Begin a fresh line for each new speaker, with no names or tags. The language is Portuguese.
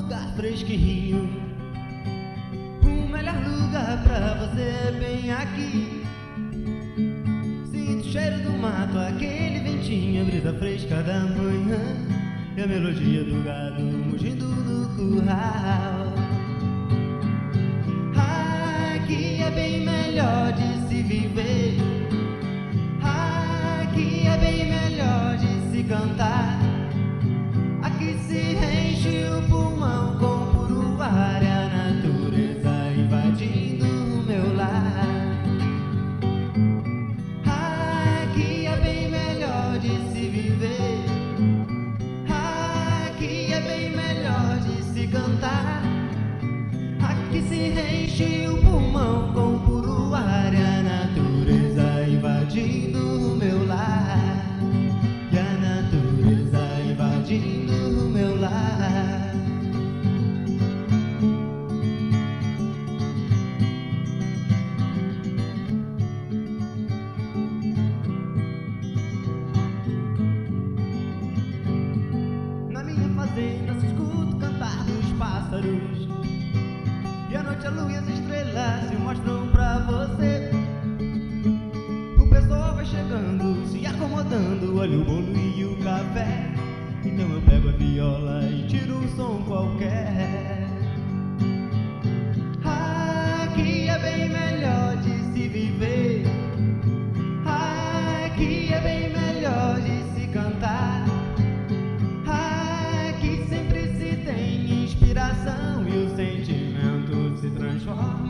lugar fresquinho, o melhor lugar pra você, bem aqui. Sinto o cheiro do mato, aquele ventinho, a brisa fresca da manhã e a melodia do gado mugindo no curral. Aqui é bem melhor de se viver, aqui é bem melhor de se cantar. Aqui se enche o pulmão com puro ar, e a natureza invadindo o meu lar. Aqui é bem melhor de se viver, aqui é bem melhor de se cantar. Aqui se enche o pulmão com puro ar, e a natureza invadindo o meu lar. E a natureza invadindo o meu lar. Na minha fazenda se escuta o cantar dos pássaros, e à noite a lua e as estrelas se mostram pra você. O pessoal vai chegando, se acomodando, olha o bolo e o café. Então eu pego a viola e tiro um som qualquer. Aqui é bem melhor de se viver, aqui é bem melhor de se cantar. Aqui sempre se tem inspiração e o sentimento se transforma